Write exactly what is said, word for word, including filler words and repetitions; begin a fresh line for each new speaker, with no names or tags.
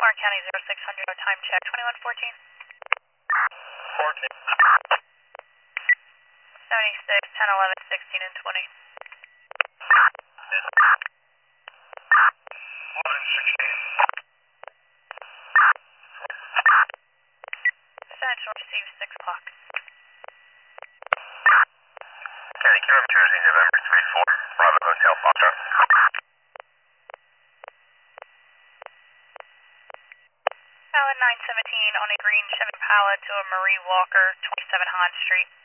Warren County zero six hundred, time check, twenty-one fourteen.
fourteen.
seventy-six, ten, eleven, sixteen, and twenty.
eleven, sixteen.
Essential receive six o'clock.
County Kilo, Jersey, November three four. Bravo Hotel, Foxtrot.
Allen nine seventeen on a green Chevy Impala to a Marie Walker, twenty-seven Hahn Street.